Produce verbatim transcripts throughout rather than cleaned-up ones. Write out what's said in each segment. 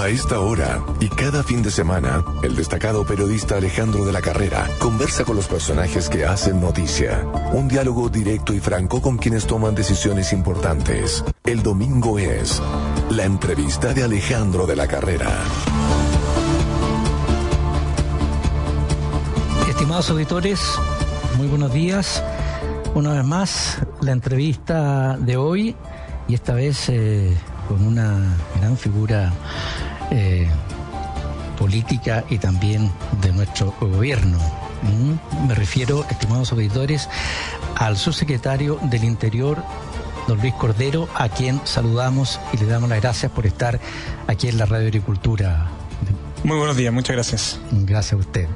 A esta hora y cada fin de semana, el destacado periodista Alejandro de la Carrera conversa con los personajes que hacen noticia. Un diálogo directo y franco con quienes toman decisiones importantes. El domingo es la entrevista de Alejandro de la Carrera. Estimados auditores, muy buenos días. Una vez más, la entrevista de hoy, y esta vez eh, con una gran figura eh, política y también de nuestro gobierno. ¿Mm? Me refiero, estimados auditores, al subsecretario del Interior, don Luis Cordero, a quien saludamos y le damos las gracias por estar aquí en la Radio Agricultura. Muy buenos días, muchas gracias. Gracias a usted.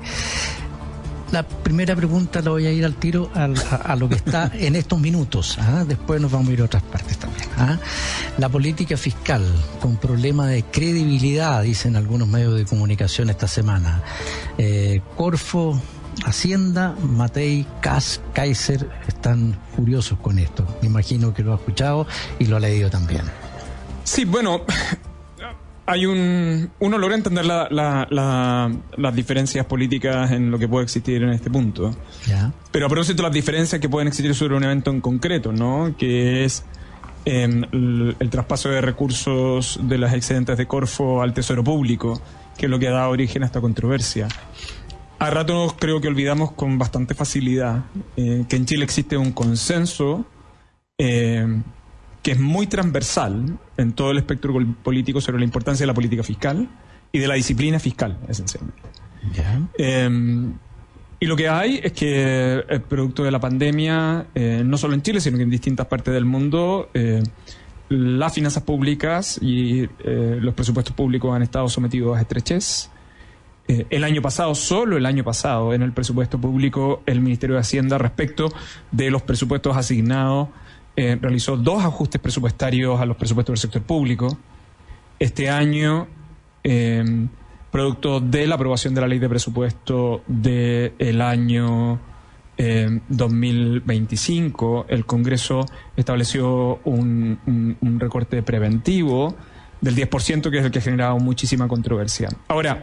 La primera pregunta la voy a ir al tiro a, a, a lo que está en estos minutos. ¿Ah? Después nos vamos a ir a otras partes también. ¿Ah? La política fiscal con problema de credibilidad, dicen algunos medios de comunicación esta semana. Eh, Corfo, Hacienda, Matei, Kass, Kaiser están furiosos con esto. Me imagino que lo ha escuchado y lo ha leído también. Sí, bueno, hay un uno logra entender la, la, la, las diferencias políticas en lo que puede existir en este punto. Ya. Pero a propósito de las diferencias que pueden existir sobre un evento en concreto, ¿no? Que es eh, el, el traspaso de recursos de las excedentes de Corfo al Tesoro Público, que es lo que ha dado origen a esta controversia. A ratos creo que olvidamos con bastante facilidad eh, que en Chile existe un consenso eh, que es muy transversal en todo el espectro político sobre la importancia de la política fiscal y de la disciplina fiscal, esencialmente. Yeah. Eh, y lo que hay es que el producto de la pandemia, eh, no solo en Chile, sino que en distintas partes del mundo, eh, las finanzas públicas y eh, los presupuestos públicos han estado sometidos a estrechez. Eh, el año pasado, solo el año pasado, en el presupuesto público, el Ministerio de Hacienda, respecto de los presupuestos asignados, Eh, realizó dos ajustes presupuestarios a los presupuestos del sector público. Este año, eh, producto de la aprobación de la ley de presupuesto del año eh, dos mil veinticinco, el Congreso estableció un, un, un recorte preventivo del diez por ciento, que es el que ha generado muchísima controversia. Ahora,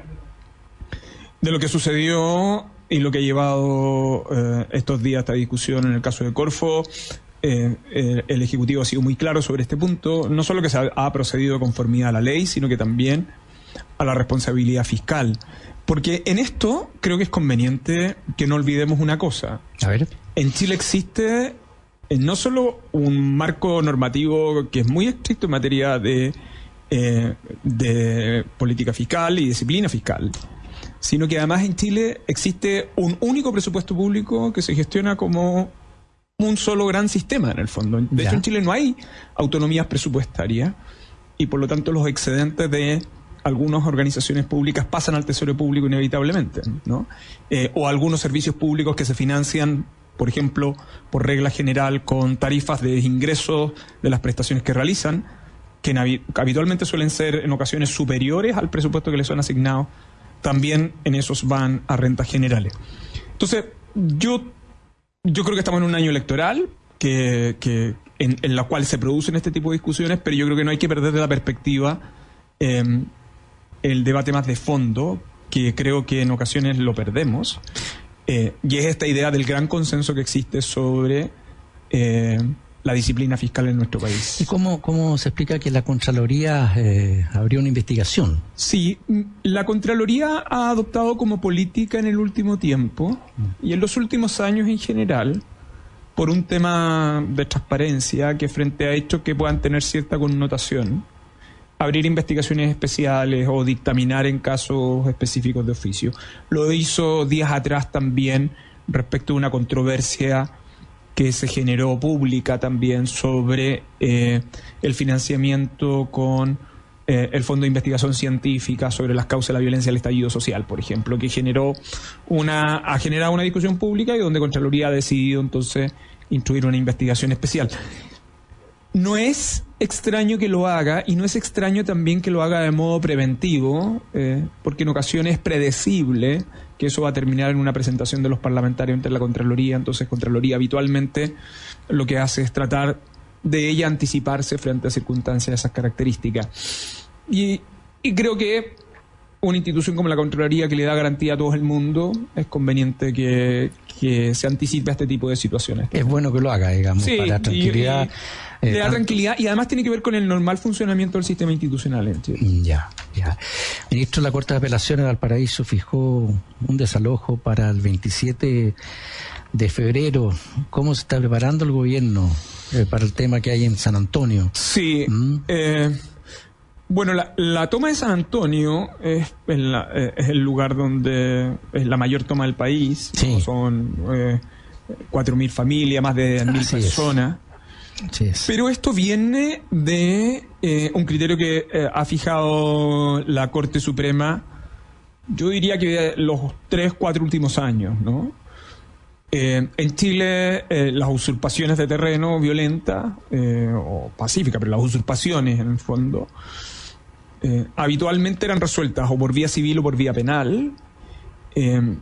de lo que sucedió y lo que ha llevado eh, estos días esta discusión en el caso de Corfo, Eh, eh, el Ejecutivo ha sido muy claro sobre este punto, no solo que se ha, ha procedido conformidad a la ley, sino que también a la responsabilidad fiscal. Porque en esto creo que es conveniente que no olvidemos una cosa. A ver. En Chile existe eh, no solo un marco normativo que es muy estricto en materia de, eh, de política fiscal y disciplina fiscal, sino que además en Chile existe un único presupuesto público que se gestiona como un solo gran sistema, en el fondo. De ya. hecho, en Chile no hay autonomías presupuestarias y por lo tanto los excedentes de algunas organizaciones públicas pasan al Tesoro Público inevitablemente, ¿no? Eh, o algunos servicios públicos que se financian, por ejemplo, por regla general, con tarifas de ingresos de las prestaciones que realizan, que habitualmente suelen ser en ocasiones superiores al presupuesto que les son asignados, también en esos van a rentas generales. Entonces, yo Yo creo que estamos en un año electoral que, que en, en la cual se producen este tipo de discusiones, pero yo creo que no hay que perder de la perspectiva eh, el debate más de fondo, que creo que en ocasiones lo perdemos, eh, y es esta idea del gran consenso que existe sobre eh, la disciplina fiscal en nuestro país. ¿Y cómo, cómo se explica que la Contraloría eh, abrió una investigación? Sí, la Contraloría ha adoptado como política en el último tiempo y en los últimos años en general, por un tema de transparencia que frente a hechos que puedan tener cierta connotación, abrir investigaciones especiales o dictaminar en casos específicos de oficio. Lo hizo días atrás también respecto a una controversia que se generó pública también sobre eh, el financiamiento con eh, el Fondo de Investigación Científica sobre las causas de la violencia del estallido social, por ejemplo, que generó una ha generado una discusión pública y donde Contraloría ha decidido entonces instruir una investigación especial. No es extraño que lo haga, y no es extraño también que lo haga de modo preventivo, eh, porque en ocasiones es predecible que eso va a terminar en una presentación de los parlamentarios ante la Contraloría. Entonces Contraloría habitualmente lo que hace es tratar de ella anticiparse frente a circunstancias de esas características. Y, y creo que una institución como la Contraloría, que le da garantía a todo el mundo, es conveniente que, que se anticipe a este tipo de situaciones. Es bueno que lo haga, digamos, sí, para tranquilidad. Y, y eh, le da tanto... tranquilidad y además tiene que ver con el normal funcionamiento del sistema institucional en Chile. Ya, ya. Ministro, la Corte de Apelaciones de Valparaíso fijó un desalojo para el veintisiete de febrero. ¿Cómo se está preparando el gobierno eh, para el tema que hay en San Antonio? Sí, ¿Mm? eh... Bueno, la, la toma de San Antonio es, en la, eh, es el lugar donde es la mayor toma del país. Sí. ¿No? Son eh, cuatro mil familias, más de mil personas. Sí es. Pero esto viene de eh, un criterio que eh, ha fijado la Corte Suprema, yo diría que los tres, cuatro últimos años, ¿no? Eh, en Chile, eh, las usurpaciones de terreno violentas, eh, o pacíficas, pero las usurpaciones en el fondo, eh, habitualmente eran resueltas o por vía civil o por vía penal. Eh,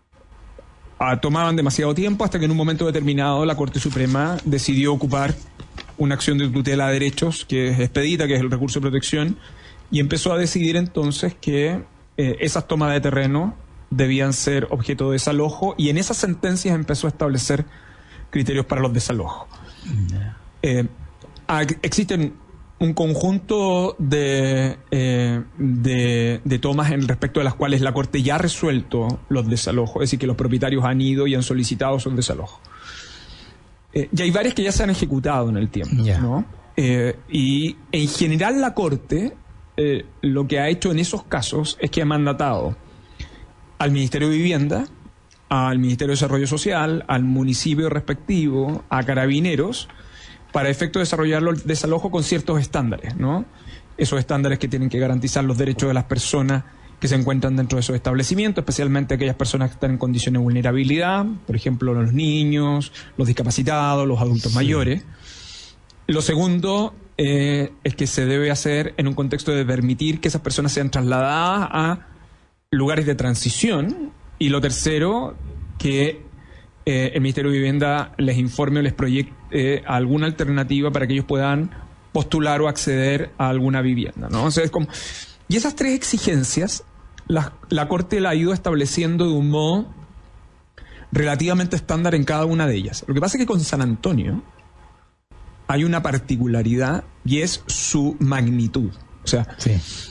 a, tomaban demasiado tiempo hasta que en un momento determinado la Corte Suprema decidió ocupar una acción de tutela de derechos que es expedita, que es el recurso de protección, y empezó a decidir entonces que eh, esas tomas de terreno debían ser objeto de desalojo, y en esas sentencias empezó a establecer criterios para los desalojos. Eh, existen un conjunto de, eh, de, de tomas en respecto de las cuales la Corte ya ha resuelto los desalojos, es decir, que los propietarios han ido y han solicitado esos desalojos. Eh, y hay varias que ya se han ejecutado en el tiempo, yeah. ¿no? Eh, y en general la Corte eh, lo que ha hecho en esos casos es que ha mandatado al Ministerio de Vivienda, al Ministerio de Desarrollo Social, al municipio respectivo, a Carabineros, para efecto de desarrollar los desalojos con ciertos estándares, ¿no? Esos estándares que tienen que garantizar los derechos de las personas que se encuentran dentro de esos establecimientos, especialmente aquellas personas que están en condiciones de vulnerabilidad, por ejemplo, los niños, los discapacitados, los adultos sí. mayores. Lo segundo eh, es que se debe hacer en un contexto de permitir que esas personas sean trasladadas a lugares de transición, y lo tercero, que eh, el Ministerio de Vivienda les informe o les proyecte eh, alguna alternativa para que ellos puedan postular o acceder a alguna vivienda, ¿no? O sea, es como... Y esas tres exigencias, la, la Corte la ha ido estableciendo de un modo relativamente estándar en cada una de ellas. Lo que pasa es que con San Antonio hay una particularidad, y es su magnitud. O sea... Sí.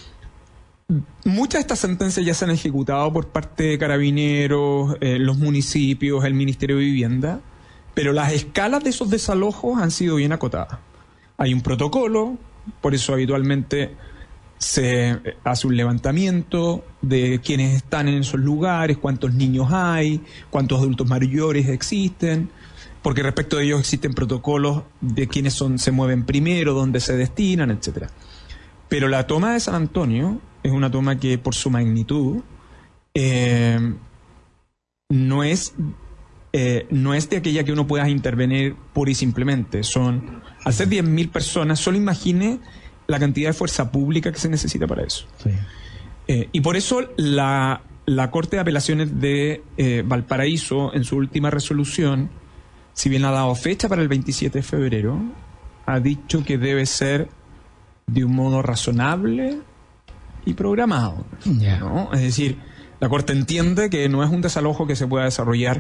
Muchas de estas sentencias ya se han ejecutado por parte de Carabineros, eh, los municipios, el Ministerio de Vivienda, pero las escalas de esos desalojos han sido bien acotadas. Hay un protocolo, por eso habitualmente se hace un levantamiento de quiénes están en esos lugares, cuántos niños hay, cuántos adultos mayores existen, porque respecto de ellos existen protocolos de quiénes son, se mueven primero, dónde se destinan, etcétera. Pero la toma de San Antonio es una toma que, por su magnitud, eh, no es eh, no es de aquella que uno pueda intervenir pura y simplemente. Son, al ser diez mil personas, solo imagine la cantidad de fuerza pública que se necesita para eso. Sí. Eh, y por eso la, la Corte de Apelaciones de eh, Valparaíso, en su última resolución, si bien ha dado fecha para el veintisiete de febrero, ha dicho que debe ser de un modo razonable y programado, yeah. ¿no? Es decir, la Corte entiende que no es un desalojo que se pueda desarrollar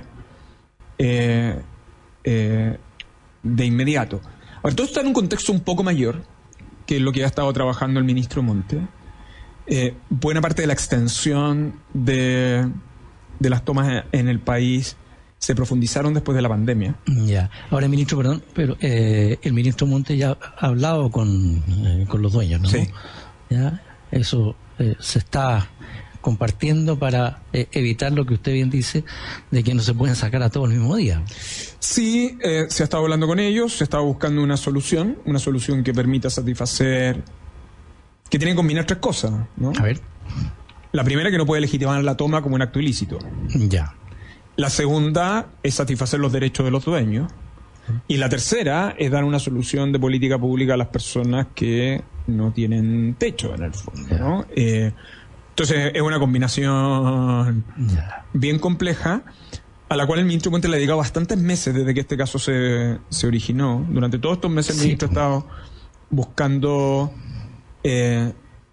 eh, eh, de inmediato. Ahora, todo está en un contexto un poco mayor que lo que ha estado trabajando el ministro Monte. Eh, buena parte de la extensión de, de las tomas en el país se profundizaron después de la pandemia. Ya. Ahora, ministro, perdón, pero eh, el ministro Monte ya ha hablado con, eh, con los dueños, ¿no? Sí. Ya, eso eh, se está compartiendo para eh, evitar lo que usted bien dice, de que no se pueden sacar a todos el mismo día. Sí, eh, se ha estado hablando con ellos, se está buscando una solución, una solución que permita satisfacer, que tiene que combinar tres cosas, ¿no? A ver. La primera, que no puede legitimar la toma como un acto ilícito. Ya. La segunda es satisfacer los derechos de los dueños. Y la tercera es dar una solución de política pública a las personas que no tienen techo, en el fondo, ¿no? Eh, entonces es una combinación bien compleja, a la cual el ministro Monte le ha dedicado bastantes meses desde que este caso se, se originó. Durante todos estos meses el sí. ministro ha estado buscando eh,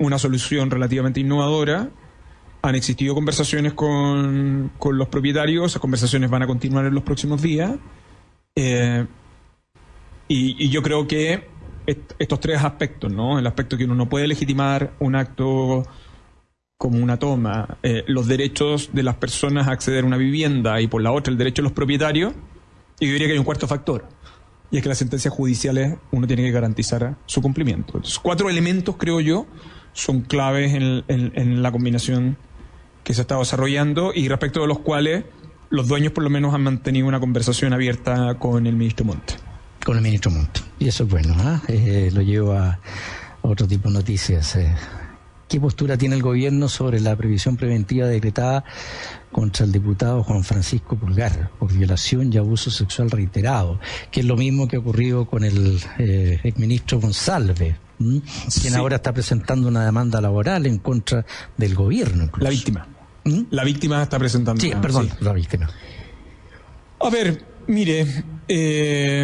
una solución relativamente innovadora. Han existido conversaciones con, con los propietarios, esas conversaciones van a continuar en los próximos días. Eh, y, y yo creo que est- estos tres aspectos, ¿no? El aspecto que uno no puede legitimar un acto como una toma, eh, los derechos de las personas a acceder a una vivienda y por la otra el derecho de los propietarios, y yo diría que hay un cuarto factor, y es que las sentencias judiciales uno tiene que garantizar su cumplimiento. Entonces, cuatro elementos, creo yo, son claves en, en, en la combinación que se está desarrollando y respecto de los cuales los dueños por lo menos han mantenido una conversación abierta con el ministro Montt. Con el ministro Montt. Y eso es bueno, ¿eh? Eh, lo llevo a otro tipo de noticias. Eh. ¿Qué postura tiene el gobierno sobre la previsión preventiva decretada contra el diputado Juan Francisco Pulgar por violación y abuso sexual reiterado? Que es lo mismo que ha ocurrido con el eh, exministro González, ¿m? quien sí. ahora está presentando una demanda laboral en contra del gobierno. Incluso. La víctima. ¿Mm? La víctima está presentando. Sí, una, perdón, sí. la víctima. A ver, mire, eh,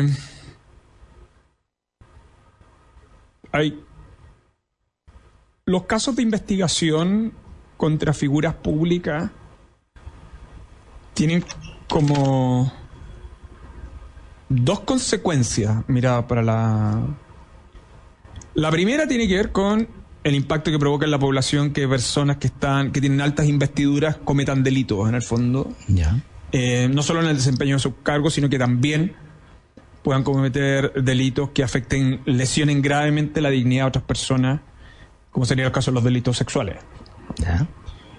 hay los casos de investigación contra figuras públicas tienen como dos consecuencias, mira, para la... La primera tiene que ver con el impacto que provoca en la población que personas que están que tienen altas investiduras cometan delitos, en el fondo. Ya. Eh, no solo en el desempeño de sus cargos, sino que también puedan cometer delitos que afecten, lesionen gravemente la dignidad de otras personas, como sería el caso de los delitos sexuales. Ya.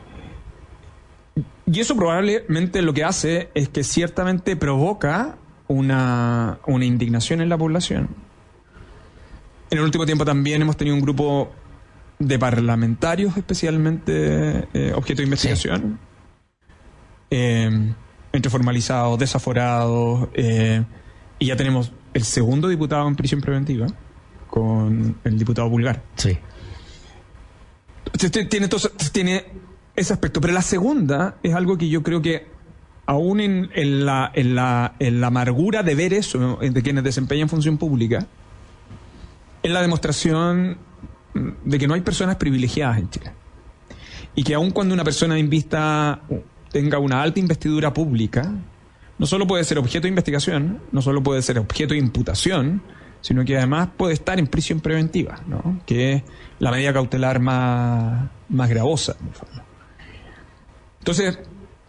Y eso probablemente lo que hace es que ciertamente provoca una, una indignación en la población. En el último tiempo también hemos tenido un grupo de parlamentarios especialmente eh, objeto de investigación. Sí. Eh, entre formalizados, desaforados, eh, y ya tenemos el segundo diputado en prisión preventiva con el diputado Pulgar. Sí. Tiene, entonces, tiene ese aspecto. Pero la segunda es algo que yo creo que aún en, en, la, en, la, en la amargura de ver eso de quienes desempeñan función pública, es la demostración de que no hay personas privilegiadas en Chile. Y que aun cuando una persona invista tenga una alta investidura pública, no solo puede ser objeto de investigación, no solo puede ser objeto de imputación, sino que además puede estar en prisión preventiva, ¿no? Que es la medida cautelar más, más gravosa, en el fondo. Entonces,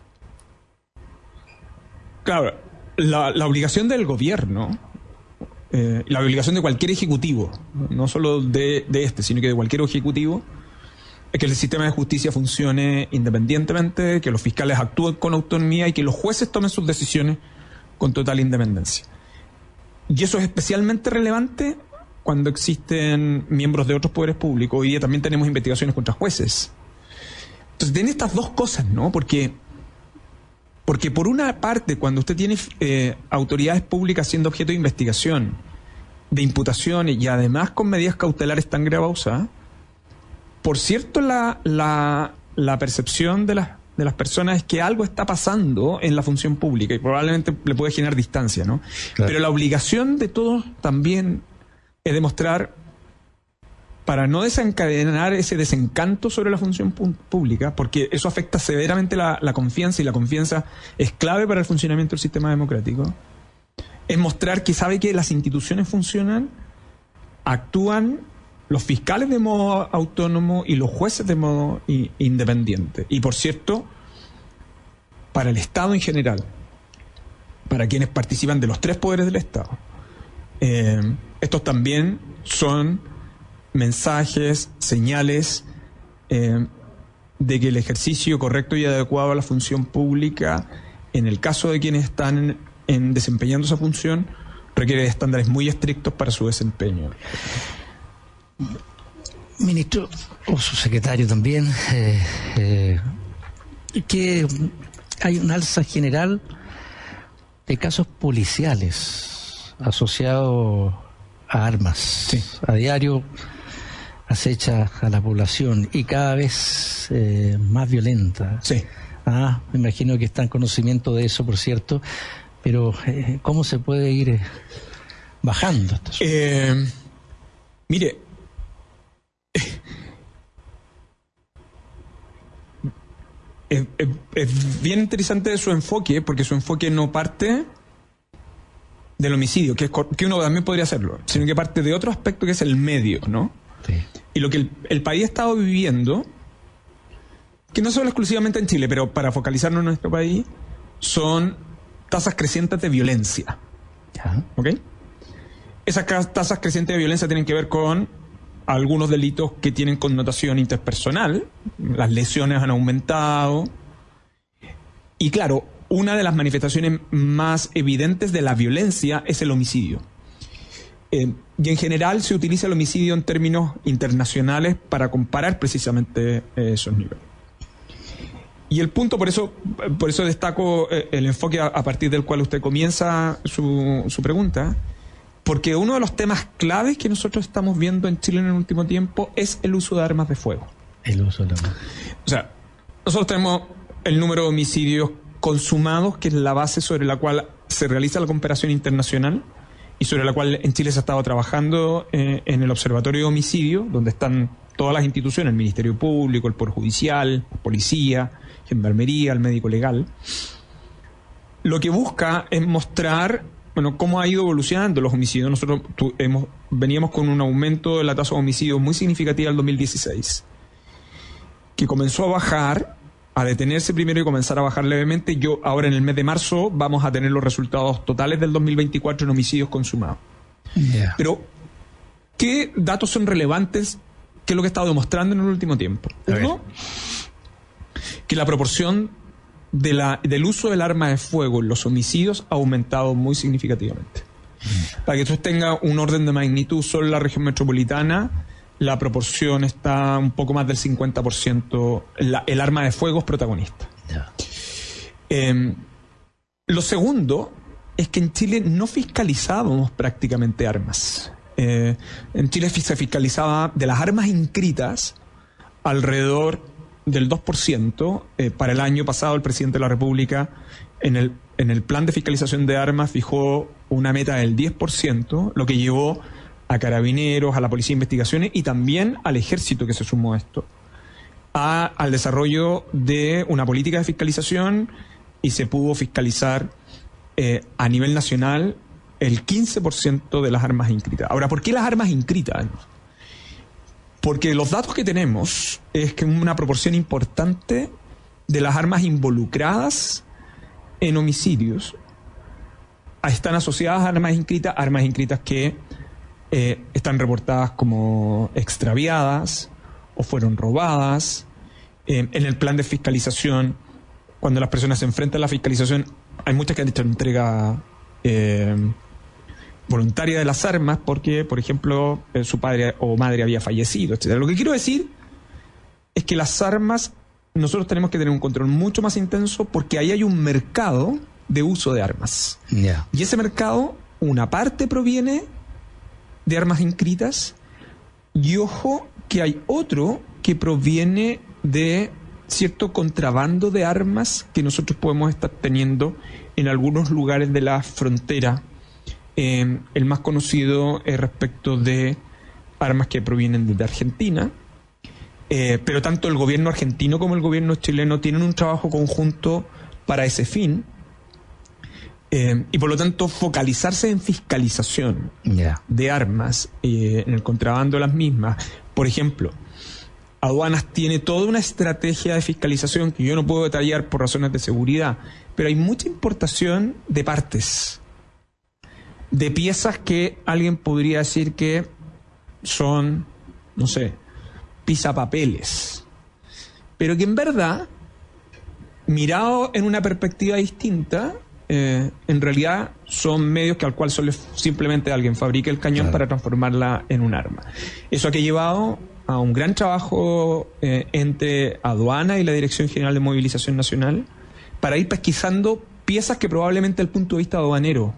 claro, la, la obligación del gobierno, eh, la obligación de cualquier ejecutivo, no solo de, de este, sino que de cualquier ejecutivo, es que el sistema de justicia funcione independientemente, que los fiscales actúen con autonomía y que los jueces tomen sus decisiones con total independencia. Y eso es especialmente relevante cuando existen miembros de otros poderes públicos. Hoy día también tenemos investigaciones contra jueces. Entonces, tiene estas dos cosas, ¿no? Porque, porque por una parte, cuando usted tiene eh, autoridades públicas siendo objeto de investigación, de imputaciones y además con medidas cautelares tan gravosas, por cierto, la, la, la percepción de las, de las personas es que algo está pasando en la función pública y probablemente le puede generar distancia, ¿no? Claro. Pero la obligación de todos también es demostrar, para no desencadenar ese desencanto sobre la función pública, porque eso afecta severamente la, la confianza, y la confianza es clave para el funcionamiento del sistema democrático, es mostrar que sabe que las instituciones funcionan, actúan los fiscales de modo autónomo y los jueces de modo i- independiente. Y por cierto, para el Estado en general, para quienes participan de los tres poderes del Estado, eh, estos también son mensajes, señales eh, de que el ejercicio correcto y adecuado a la función pública, en el caso de quienes están en, en desempeñando esa función, requiere de estándares muy estrictos para su desempeño. Ministro, o subsecretario también, eh, eh, que hay un alza general de casos policiales asociados a armas. Sí. A diario acecha a la población y cada vez eh, más violenta. Sí. Ah, me imagino que está en conocimiento de eso, por cierto, pero eh, ¿cómo se puede ir eh, bajando esto? Eh, mire, es, es, es bien interesante su enfoque, porque su enfoque no parte del homicidio, que, es, que uno también podría hacerlo, sino que parte de otro aspecto que es el medio, ¿no? Sí. Y lo que el, el país ha estado viviendo, que no solo exclusivamente en Chile, pero para focalizarnos en nuestro país, son tasas crecientes de violencia. Ya. ¿Ok? Esas tasas crecientes de violencia tienen que ver con algunos delitos que tienen connotación interpersonal. Las lesiones han aumentado. Y claro, una de las manifestaciones más evidentes de la violencia es el homicidio. Eh, y en general se utiliza el homicidio en términos internacionales para comparar precisamente eh, esos niveles. Y el punto, por eso, por eso destaco eh, el enfoque a, a partir del cual usted comienza su, su pregunta, porque uno de los temas claves que nosotros estamos viendo en Chile en el último tiempo es el uso de armas de fuego. El uso de armas. O sea, nosotros tenemos el número de homicidios consumados, que es la base sobre la cual se realiza la comparación internacional y sobre la cual en Chile se ha estado trabajando eh, en el Observatorio de Homicidio, donde están todas las instituciones, el Ministerio Público, el Poder Judicial, la Policía, Gendarmería, el Médico Legal. Lo que busca es mostrar, bueno, cómo ha ido evolucionando los homicidios. Nosotros tu, hemos, veníamos con un aumento de la tasa de homicidios muy significativa en el dos mil dieciséis, que comenzó a bajar, a detenerse primero y comenzar a bajar levemente. Yo ahora en el mes de marzo vamos a tener los resultados totales del dos mil veinticuatro en homicidios consumados. Yeah. Pero, ¿qué datos son relevantes? ¿Qué es lo que he estado demostrando en el último tiempo? Uno, que la proporción de la, del uso del arma de fuego en los homicidios ha aumentado muy significativamente. Mm. Para que esto tenga un orden de magnitud, solo en la región metropolitana la proporción está un poco más del cincuenta por ciento. La, el arma de fuego es protagonista. Yeah. Eh, lo segundo es que en Chile no fiscalizábamos prácticamente armas. Eh, en Chile se fiscalizaba de las armas inscritas alrededor del dos por ciento. Eh, para el año pasado el presidente de la República en el, en el plan de fiscalización de armas fijó una meta del diez por ciento, lo que llevó a Carabineros, a la Policía de Investigaciones y también al Ejército, que se sumó a esto, a, al desarrollo de una política de fiscalización, y se pudo fiscalizar eh, a nivel nacional el quince por ciento de las armas inscritas. Ahora, ¿por qué las armas inscritas? Porque los datos que tenemos es que una proporción importante de las armas involucradas en homicidios están asociadas a armas inscritas, armas inscritas que eh, están reportadas como extraviadas o fueron robadas. Eh, en el plan de fiscalización, cuando las personas se enfrentan a la fiscalización, hay muchas que han hecho entrega eh, voluntaria de las armas porque, por ejemplo, eh, su padre o madre había fallecido, etcétera. Lo que quiero decir es que las armas, nosotros tenemos que tener un control mucho más intenso porque ahí hay un mercado de uso de armas. Yeah. Y ese mercado, una parte proviene de armas inscritas y ojo que hay otro que proviene de cierto contrabando de armas que nosotros podemos estar teniendo en algunos lugares de la frontera. Eh, el más conocido es respecto de armas que provienen desde Argentina, eh, pero tanto el gobierno argentino como el gobierno chileno tienen un trabajo conjunto para ese fin, eh, y por lo tanto focalizarse en fiscalización yeah. de armas, eh, en el contrabando de las mismas. Por ejemplo, Aduanas tiene toda una estrategia de fiscalización que yo no puedo detallar por razones de seguridad, pero hay mucha importación de partes, de piezas que alguien podría decir que son, no sé, pisapapeles, pero que en verdad, mirado en una perspectiva distinta, eh, en realidad son medios que al cual solo simplemente alguien fabrica el cañón claro. para transformarla en un arma. Eso ha que llevado a un gran trabajo eh, entre Aduana y la Dirección General de Movilización Nacional para ir pesquisando piezas que probablemente desde el punto de vista aduanero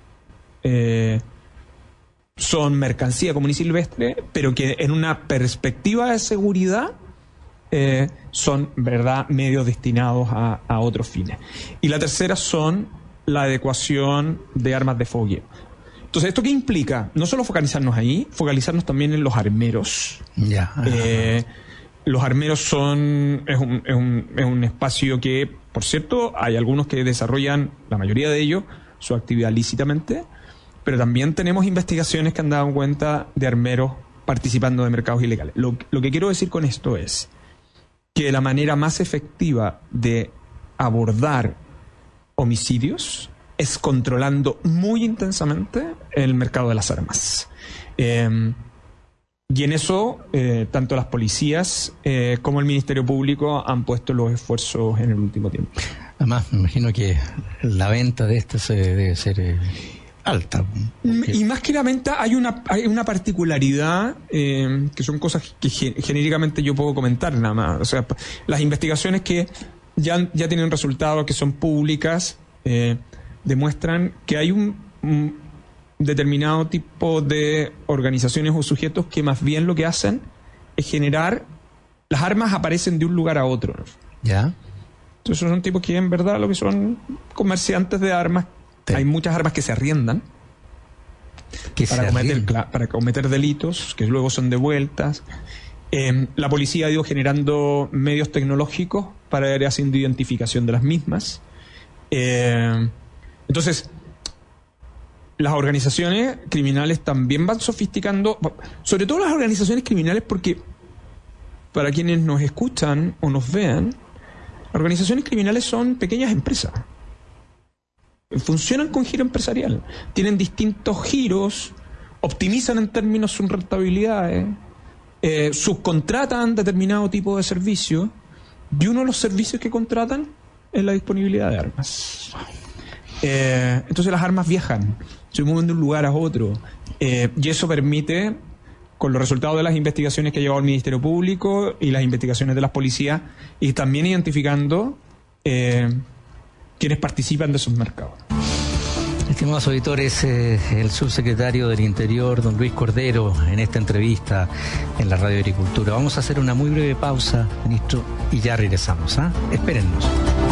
eh, son mercancía común y silvestre, pero que en una perspectiva de seguridad eh, son, verdad, medios destinados a, a otros fines. Y la tercera son la adecuación de armas de fogueo. Entonces, ¿esto qué implica? No solo focalizarnos ahí, focalizarnos también en los armeros. Ya. Eh, los armeros son es un, es, un, es un espacio que, por cierto, hay algunos que desarrollan, la mayoría de ellos, su actividad lícitamente, pero también tenemos investigaciones que han dado cuenta de armeros participando de mercados ilegales. Lo, lo que quiero decir con esto es que la manera más efectiva de abordar homicidios es controlando muy intensamente el mercado de las armas. Eh, y en eso, eh, tanto las policías eh, como el Ministerio Público han puesto los esfuerzos en el último tiempo. Además, me imagino que la venta de estas debe ser eh, alta. Porque... Y más que la venta, hay una, hay una particularidad eh, que son cosas que ge- genéricamente yo puedo comentar nada más. O sea, las investigaciones que ya, ya tienen resultados, que son públicas, eh, demuestran que hay un, un determinado tipo de organizaciones o sujetos que más bien lo que hacen es generar... Las armas aparecen de un lugar a otro, ¿no? ¿Ya? Entonces son tipos que en verdad lo que son comerciantes de armas. Sí. Hay muchas armas que se arriendan que para, se cometer, arriendan. para cometer delitos que luego son devueltas. Eh, la policía ha ido generando medios tecnológicos para ir haciendo identificación de las mismas. Eh, entonces, las organizaciones criminales también van sofisticando, sobre todo las organizaciones criminales, porque para quienes nos escuchan o nos vean, las organizaciones criminales son pequeñas empresas. Funcionan con giro empresarial. Tienen distintos giros, optimizan en términos sus rentabilidades, eh, subcontratan determinado tipo de servicio, y uno de los servicios que contratan es la disponibilidad de armas. Eh, entonces las armas viajan, se mueven de un lugar a otro, eh, y eso permite, con los resultados de las investigaciones que ha llevado el Ministerio Público y las investigaciones de las policías, y también identificando eh, quienes participan de esos mercados. Estimados auditores, eh, el subsecretario del Interior, don Luis Cordero, en esta entrevista en la Radio Agricultura. Vamos a hacer una muy breve pausa, ministro, y ya regresamos. ¿ah? Espérennos.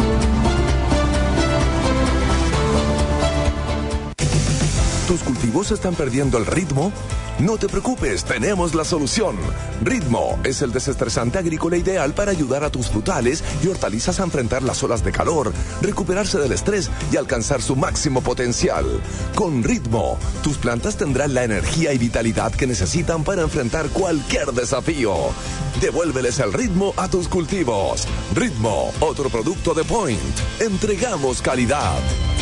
¿Tus cultivos están perdiendo el ritmo? No te preocupes, tenemos la solución. Ritmo es el desestresante agrícola ideal para ayudar a tus frutales y hortalizas a enfrentar las olas de calor, recuperarse del estrés y alcanzar su máximo potencial. Con Ritmo, tus plantas tendrán la energía y vitalidad que necesitan para enfrentar cualquier desafío. Devuélveles el ritmo a tus cultivos. Ritmo, otro producto de Point. Entregamos calidad.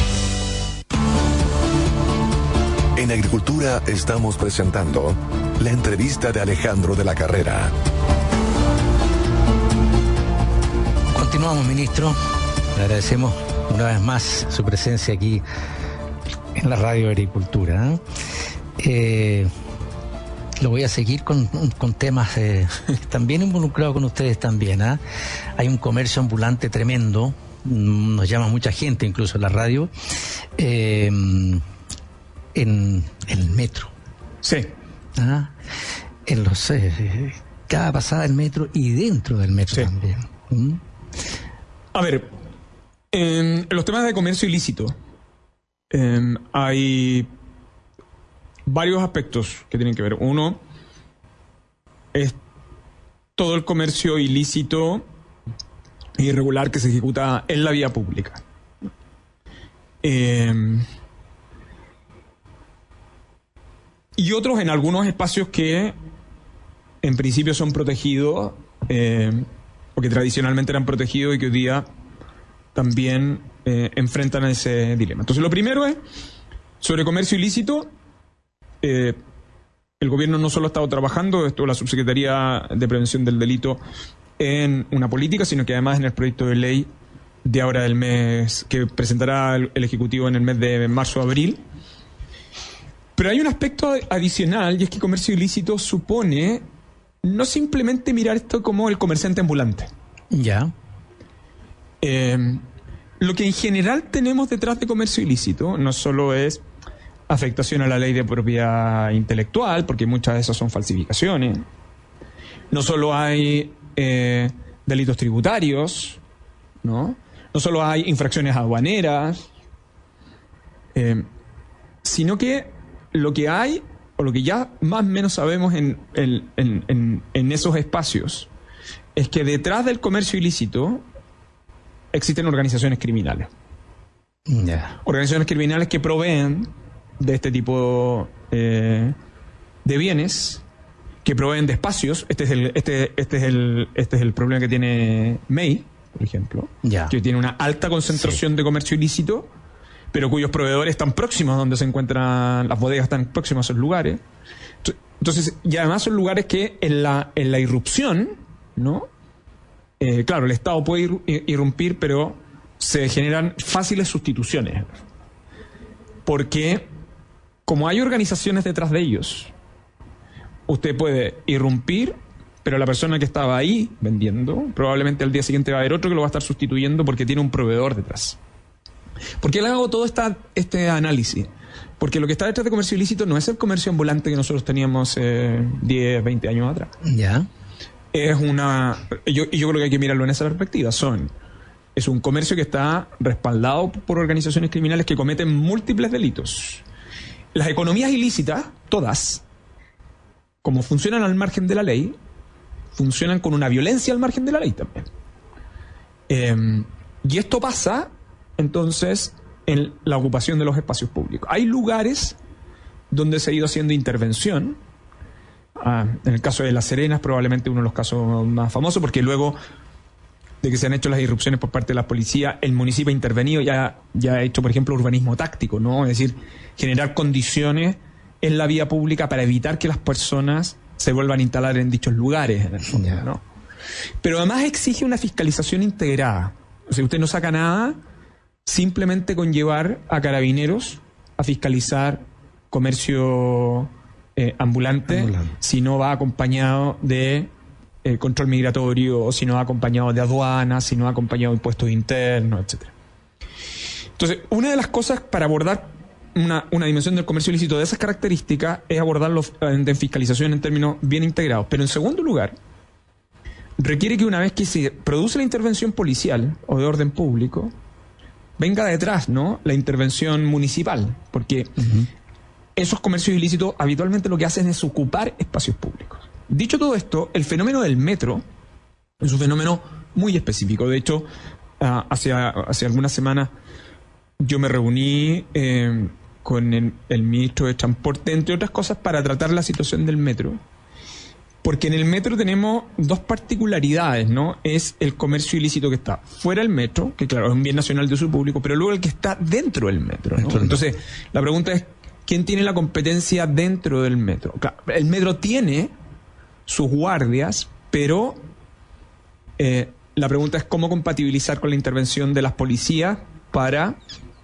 En Agricultura estamos presentando la entrevista de Alejandro de la Carrera. Continuamos, ministro. Le agradecemos una vez más su presencia aquí en la Radio Agricultura. Eh, lo voy a seguir con, con temas eh, que están bien involucrados con ustedes también. ¿eh? Hay un comercio ambulante tremendo, nos llama mucha gente incluso en la radio. Eh, En, en el metro. Sí. ¿Ah? En los eh, cada pasada del metro y dentro del metro sí. también. ¿Mm? A ver, en los temas de comercio ilícito eh, hay varios aspectos que tienen que ver. Uno es todo el comercio ilícito e irregular que se ejecuta en la vía pública. Eh, Y otros en algunos espacios que en principio son protegidos, eh, o que tradicionalmente eran protegidos y que hoy día también eh, enfrentan ese dilema. Entonces lo primero es, sobre comercio ilícito, eh, el gobierno no solo ha estado trabajando, esto la Subsecretaría de Prevención del Delito, en una política, sino que además en el proyecto de ley de ahora del mes, que presentará el, el Ejecutivo en el mes de marzo o abril. Pero hay un aspecto adicional, y es que comercio ilícito supone no simplemente mirar esto como el comerciante ambulante. Ya. Eh, lo que en general tenemos detrás de comercio ilícito no solo es afectación a la ley de propiedad intelectual, porque muchas de esas son falsificaciones. No solo hay eh, delitos tributarios, ¿no? No solo hay infracciones aduaneras, eh, sino que lo que hay, o lo que ya más o menos sabemos en, en, en, en esos espacios, es que detrás del comercio ilícito existen organizaciones criminales. Yeah. Organizaciones criminales que proveen de este tipo eh, de bienes, que proveen de espacios. Este es el, este, este es el, este es el problema que tiene May, por ejemplo, yeah. que tiene una alta concentración sí. de comercio ilícito, pero cuyos proveedores están próximos a donde se encuentran las bodegas, están próximos a esos lugares. Entonces, y además son lugares que en la, en la irrupción, ¿no? Eh, claro, el Estado puede ir, irrumpir, pero se generan fáciles sustituciones. Porque, como hay organizaciones detrás de ellos, usted puede irrumpir, pero la persona que estaba ahí vendiendo, probablemente al día siguiente va a haber otro que lo va a estar sustituyendo porque tiene un proveedor detrás. ¿Por qué le hago todo esta, este análisis? Porque lo que está detrás de comercio ilícito no es el comercio ambulante que nosotros teníamos eh, diez, veinte años atrás. Ya. Es una... Yo, yo creo que hay que mirarlo en esa perspectiva. Son... Es un comercio que está respaldado por organizaciones criminales que cometen múltiples delitos. Las economías ilícitas, todas, como funcionan al margen de la ley, funcionan con una violencia al margen de la ley también. Eh, y esto pasa, entonces, en la ocupación de los espacios públicos. Hay lugares donde se ha ido haciendo intervención. Ah, en el caso de La Serena es probablemente uno de los casos más famosos, porque luego de que se han hecho las irrupciones por parte de la policía, el municipio ha intervenido y ya, ya ha hecho, por ejemplo, urbanismo táctico, ¿no? Es decir, generar condiciones en la vía pública para evitar que las personas se vuelvan a instalar en dichos lugares, en el fondo, yeah. ¿no? Pero además exige una fiscalización integrada. O sea, usted no saca nada simplemente con llevar a carabineros a fiscalizar comercio eh, ambulante, ambulante, si no va acompañado de eh, control migratorio, o si no va acompañado de aduanas, si no va acompañado de impuestos internos, etcétera. Entonces, una de las cosas para abordar una, una dimensión del comercio ilícito de esas características es abordarlo en fiscalización en términos bien integrados. Pero en segundo lugar, requiere que una vez que se produce la intervención policial o de orden público, venga detrás, ¿no?, la intervención municipal, porque uh-huh. esos comercios ilícitos habitualmente lo que hacen es ocupar espacios públicos. Dicho todo esto, el fenómeno del metro es un fenómeno muy específico. De hecho, uh, hace, hace algunas semanas yo me reuní eh, con el, el ministro de Transporte, entre otras cosas, para tratar la situación del metro. Porque en el metro tenemos dos particularidades, ¿no? Es el comercio ilícito que está fuera del metro, que claro, es un bien nacional de uso público, pero luego el que está dentro del metro, ¿no? Entonces, la pregunta es, ¿quién tiene la competencia dentro del metro? Claro, el metro tiene sus guardias, pero eh, la pregunta es cómo compatibilizar con la intervención de las policías para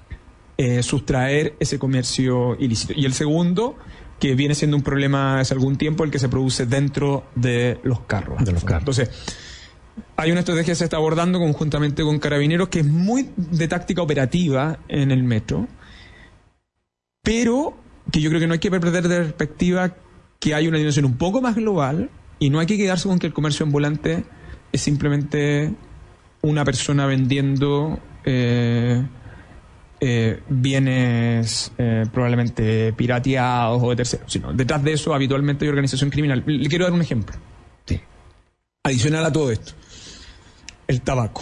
eh, sustraer ese comercio ilícito. Y el segundo, que viene siendo un problema hace algún tiempo, el que se produce dentro de los carros. De los carros. Entonces, hay una estrategia que se está abordando conjuntamente con Carabineros que es muy de táctica operativa en el metro, pero que yo creo que no hay que perder de perspectiva que hay una dimensión un poco más global y no hay que quedarse con que el comercio ambulante es simplemente una persona vendiendo eh, Eh, bienes eh, probablemente pirateados o de terceros, sino detrás de eso habitualmente hay organización criminal. Le quiero dar un ejemplo. Sí. Adicional a todo esto, el tabaco.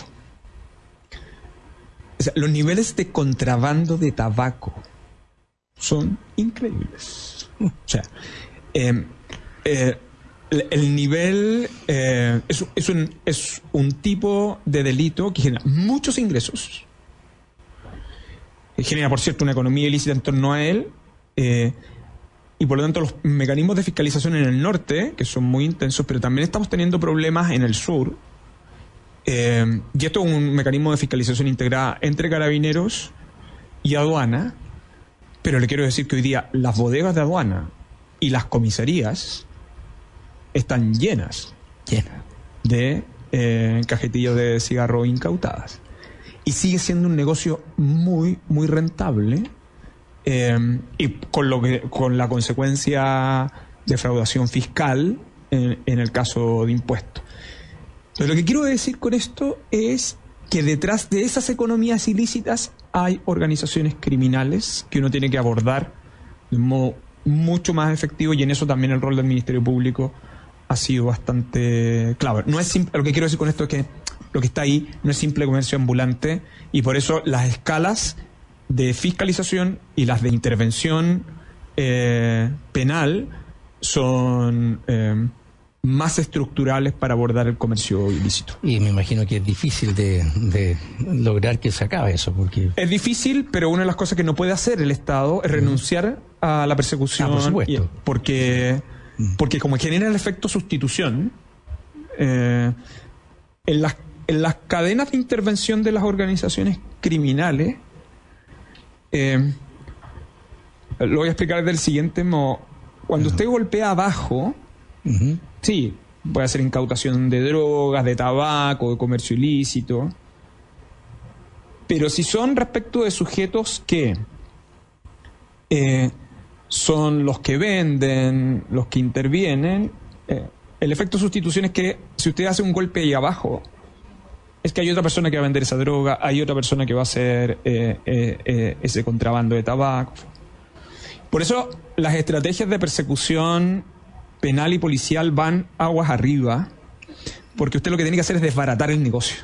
O sea, los niveles de contrabando de tabaco son increíbles. O sea, eh, eh, el nivel eh, es, es, un, es un tipo de delito que genera muchos ingresos, genera, por cierto, una economía ilícita en torno a él, eh, y por lo tanto los mecanismos de fiscalización en el norte, que son muy intensos, pero también estamos teniendo problemas en el sur, eh, y esto es un mecanismo de fiscalización integrada entre carabineros y aduana, pero le quiero decir que hoy día las bodegas de aduana y las comisarías están llenas, llenas de eh, cajetillas de cigarro incautadas. Y sigue siendo un negocio muy, muy rentable, eh, y con lo que, con la consecuencia de fraudación fiscal en, en el caso de impuestos. Entonces, lo que quiero decir con esto es que detrás de esas economías ilícitas hay organizaciones criminales que uno tiene que abordar de un modo mucho más efectivo, y en eso también el rol del Ministerio Público ha sido bastante clave. No es simple, lo que quiero decir con esto es que lo que está ahí no es simple comercio ambulante, y por eso las escalas de fiscalización y las de intervención eh, penal son eh, más estructurales para abordar el comercio ilícito. Y me imagino que es difícil de, de lograr que se acabe eso, porque... Es difícil, pero una de las cosas que no puede hacer el Estado es renunciar a la persecución. Ah, por supuesto. Y, porque, porque como genera el efecto sustitución, eh, en, las, en las cadenas de intervención de las organizaciones criminales, eh, lo voy a explicar del siguiente modo. Cuando uh-huh. usted golpea abajo... Uh-huh. Sí, puede hacer incautación de drogas, de tabaco, de comercio ilícito. Pero si son respecto de sujetos que eh, son los que venden, los que intervienen, eh, el efecto de sustitución es que si usted hace un golpe ahí abajo, es que hay otra persona que va a vender esa droga, hay otra persona que va a hacer eh, eh, eh, ese contrabando de tabaco. Por eso las estrategias de persecución penal y policial van aguas arriba, porque usted lo que tiene que hacer es desbaratar el negocio.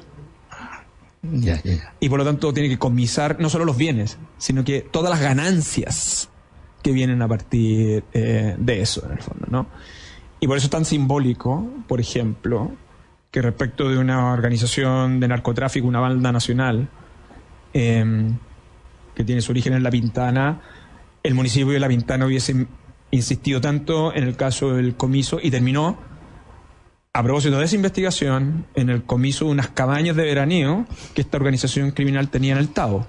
Ya, ya. Y por lo tanto tiene que comisar no solo los bienes, sino que todas las ganancias que vienen a partir eh, de eso, en el fondo, ¿no? Y por eso es tan simbólico, por ejemplo, que respecto de una organización de narcotráfico, una banda nacional, eh, que tiene su origen en La Pintana, el municipio de La Pintana hubiese insistido tanto en el caso del comiso y terminó, a propósito de esa investigación, en el comiso de unas cabañas de veraneo que esta organización criminal tenía en el Tabo.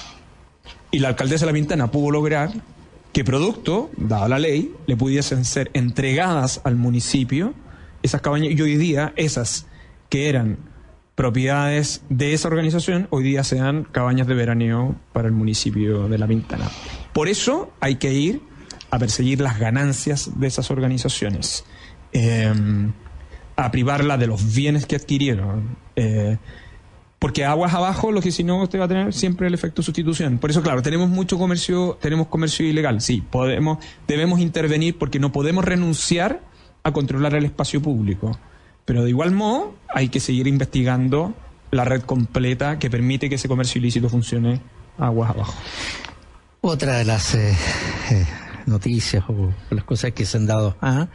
Y la alcaldesa de La Pintana pudo lograr que, producto, dada la ley, le pudiesen ser entregadas al municipio esas cabañas, y hoy día esas que eran propiedades de esa organización, hoy día sean cabañas de veraneo para el municipio de La Pintana. Por eso hay que ir a perseguir las ganancias de esas organizaciones, eh, a privarla de los bienes que adquirieron, eh, porque aguas abajo, lo que si no usted va a tener siempre el efecto sustitución. Por eso, claro, tenemos mucho comercio, tenemos comercio ilegal, sí, podemos, debemos intervenir porque no podemos renunciar a controlar el espacio público, pero de igual modo hay que seguir investigando la red completa que permite que ese comercio ilícito funcione aguas abajo. Otra de las eh, eh, noticias o las cosas que se han dado. ¿ah?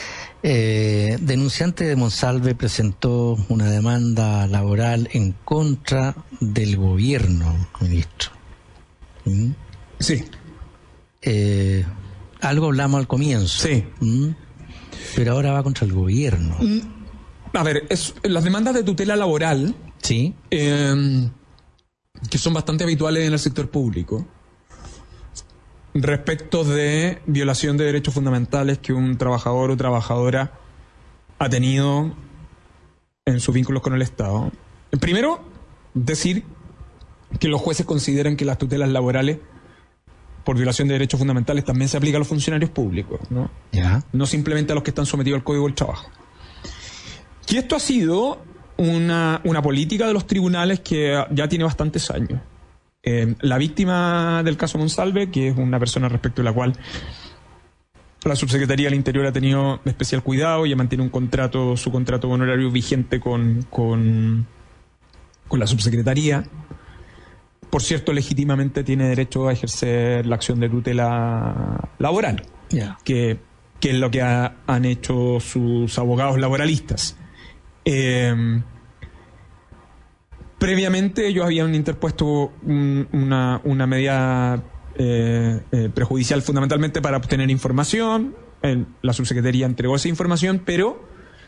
Eh, denunciante de Monsalve presentó una demanda laboral en contra del gobierno, ministro. ¿Mm? Sí. Eh, algo hablamos al comienzo. Sí. ¿Mm? Pero ahora va contra el gobierno. A ver, es, las demandas de tutela laboral, sí, eh, que son bastante habituales en el sector público, respecto de violación de derechos fundamentales que un trabajador o trabajadora ha tenido en sus vínculos con el Estado. Primero, decir que los jueces consideran que las tutelas laborales por violación de derechos fundamentales también se aplica a los funcionarios públicos, ¿no? Yeah. No simplemente a los que están sometidos al Código del Trabajo. Y esto ha sido una, una política de los tribunales que ya tiene bastantes años. Eh, la víctima del caso Monsalve, que es una persona respecto a la cual la Subsecretaría del Interior ha tenido especial cuidado y mantiene un contrato, su contrato honorario vigente con, con, con la Subsecretaría. Por cierto, legítimamente tiene derecho a ejercer la acción de tutela laboral, yeah. que, que es lo que ha, han hecho sus abogados laboralistas. Eh, previamente ellos habían interpuesto un, una, una medida eh, eh, prejudicial fundamentalmente para obtener información. El, la Subsecretaría entregó esa información, pero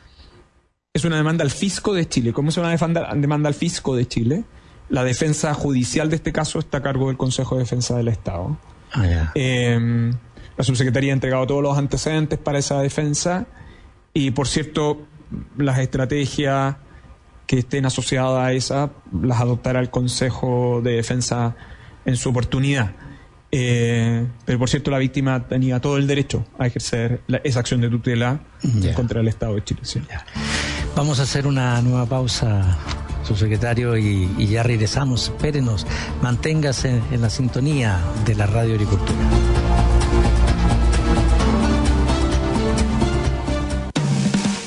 es una demanda al fisco de Chile. ¿Cómo se llama una demanda al fisco de Chile? La defensa judicial de este caso está a cargo del Consejo de Defensa del Estado. Ah, yeah. eh, la Subsecretaría ha entregado todos los antecedentes para esa defensa y, por cierto, las estrategias que estén asociadas a esa las adoptará el Consejo de Defensa en su oportunidad. Eh, pero, por cierto, la víctima tenía todo el derecho a ejercer la, esa acción de tutela yeah. contra el Estado de Chile. ¿Sí? Yeah. Vamos a hacer una nueva pausa, subsecretario, y, y ya regresamos. Espérenos, manténgase en la sintonía de la Radio Agricultura.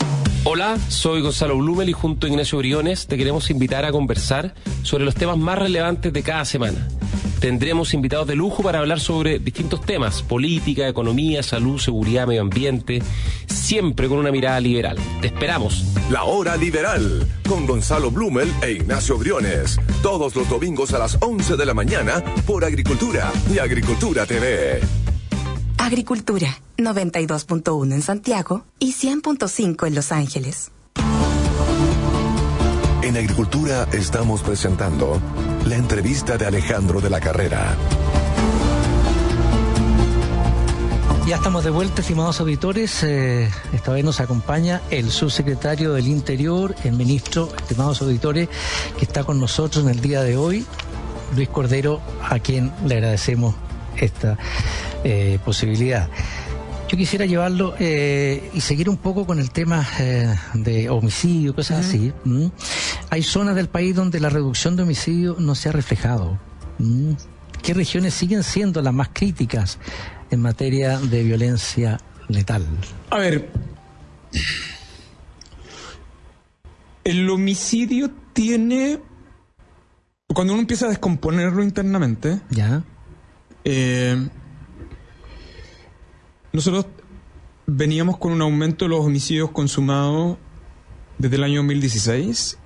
Hola, soy Gonzalo Blumel y junto a Ignacio Briones te queremos invitar a conversar sobre los temas más relevantes de cada semana. Tendremos invitados de lujo para hablar sobre distintos temas: política, economía, salud, seguridad, medio ambiente, siempre con una mirada liberal. Te esperamos. La Hora Liberal, con Gonzalo Blumel e Ignacio Briones. Todos los domingos a las once de la mañana por Agricultura y Agricultura T V. Agricultura, noventa y dos punto uno en Santiago y cien punto cinco en Los Ángeles. En Agricultura estamos presentando la entrevista de Alejandro de la Carrera. Ya estamos de vuelta, estimados auditores. Eh, esta vez nos acompaña el subsecretario del Interior, el ministro, estimados auditores, que está con nosotros en el día de hoy, Luis Cordero, a quien le agradecemos esta eh, posibilidad. Yo quisiera llevarlo eh, y seguir un poco con el tema eh, de homicidio, cosas uh-huh. así. ¿Mm? Hay zonas del país donde la reducción de homicidio no se ha reflejado. ¿Mm? ¿Qué regiones siguen siendo las más críticas en materia de violencia letal? A ver, el homicidio tiene... Cuando uno empieza a descomponerlo internamente... Ya. Eh, nosotros veníamos con un aumento de los homicidios consumados desde el año dos mil dieciséis,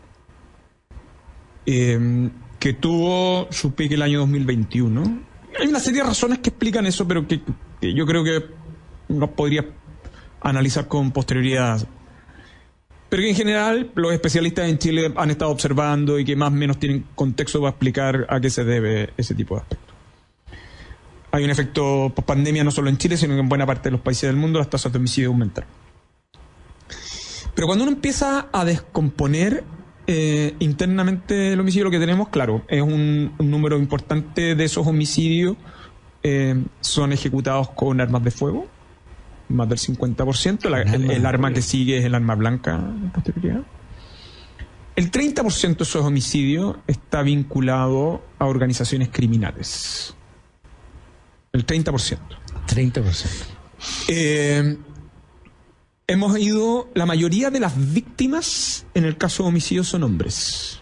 eh, que tuvo su pico el año dos mil veintiuno. Hay una serie de razones que explican eso, pero que, que yo creo que uno podría analizar con posterioridad. Pero que en general los especialistas en Chile han estado observando y que más o menos tienen contexto para explicar a qué se debe ese tipo de aspectos. Hay un efecto post-pandemia no solo en Chile, sino que en buena parte de los países del mundo las tasas de homicidio aumentaron. Pero cuando uno empieza a descomponer eh, internamente el homicidio, lo que tenemos, claro, es un, un número importante de esos homicidios eh, son ejecutados con armas de fuego, más del cincuenta por ciento. La, el, el arma que sigue es el arma blanca en posterioridad. El treinta por ciento de esos homicidios está vinculado a organizaciones criminales. El treinta por ciento. treinta por ciento. Eh, hemos ido... La mayoría de las víctimas en el caso de homicidios son hombres.